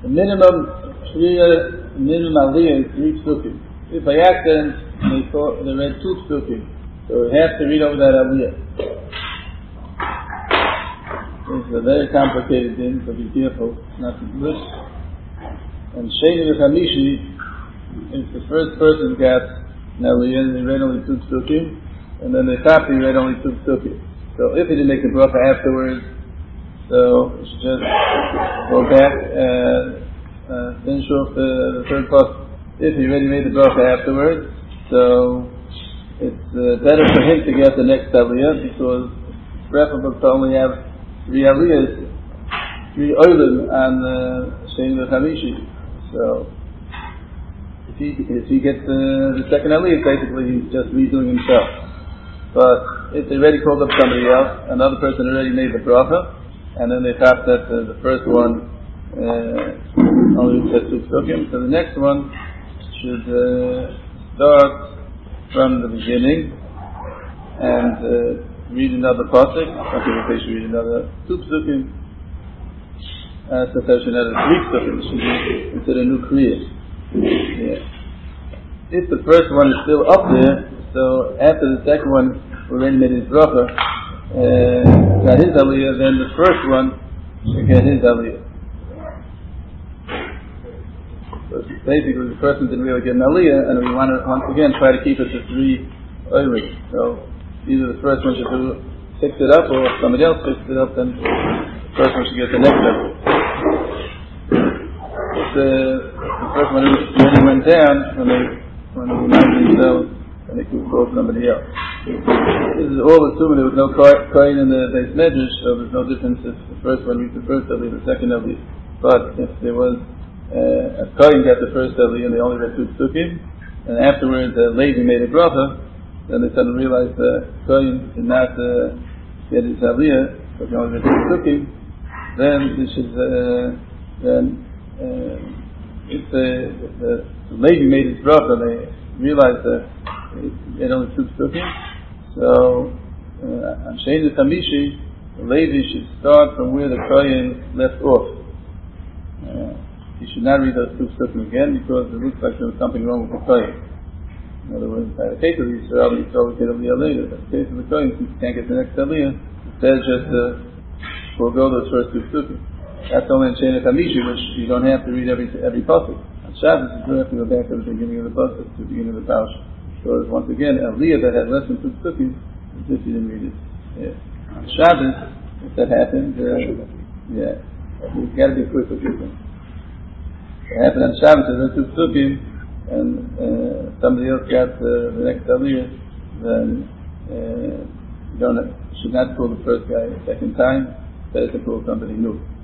The minimum aliyah is 3 psukim. If by accident they read 2 psukim, so we have to read over that aliyah. It's a very complicated thing, so be careful not to do it. And Sheni v'Chamishi, if the first person got an aliyah, they read only 2 psukim, and then the Chapi read only 2 psukim. So if he didn't make the bracha afterwards, so we should just go back and finish off the third pasuk. If he already made the bracha afterwards, so it's better for him to get the next aliyah, because it's preferable to only have 3 aliyahs, 3 oilim on Sheni v'Chamishi. So if he gets the second aliyah, basically he's just redoing himself. But if they already called up somebody else, another person already made the bracha, and then they thought that the first one only said 2 psukim, so the next one should start from the beginning and read another pasuk. Some people say should read another 2 psukim. So there should another 3 psukim. It should be considered a new kriya. Yeah. If the first one is still up there, so after the second one already made his bracha, got his aliyah, then the first one should get his aliyah. So basically the person didn't really get an aliyah, and we want to once again try to keep it to 3 oilim. So either the first one should fix it up, or if somebody else fixes it up, then the first one should get the next aliyah. If the first one already went down, when they reminded themselves, and they could call somebody else. This is all assuming there was no kohen in the base medrash, so there's no difference if the first one reads the first aliyah, the second aliyah. But if there was a kohen got the first aliyah and they only read 2 psukim, and afterwards Levi made a bracha, then they suddenly realized the kohen did not get his aliyah, but he only read 2 psukim. Then this is if the Levi made his bracha, they realized that it only 2 psukim. So on Sheni v'Chamishi, the Levi should start from where the kohen left off. He should not read those 2 psukim again, because it looks like there was something wrong with the kohen. In other words, in the case of the Yisrael, he will get aliyah later. But in the case of the kohen, since he can't get the next aliyah, instead just forego those first 2 psukim. That's only in Sheni v'Chamishi, which you don't have to read every pasuk. On Shabbos, you do have to go back to the beginning of the pasuk, to the beginning of the parasha. So once again, aliyah that had less than 2 psukim, as if you didn't read it. Yeah. On Shabbos, if that happened, you've got to be quick with your thing. It happened on Shabbos, there's 2 psukim, and somebody else got the next aliyah, then you should not pull the first guy a second time, better to pull somebody new.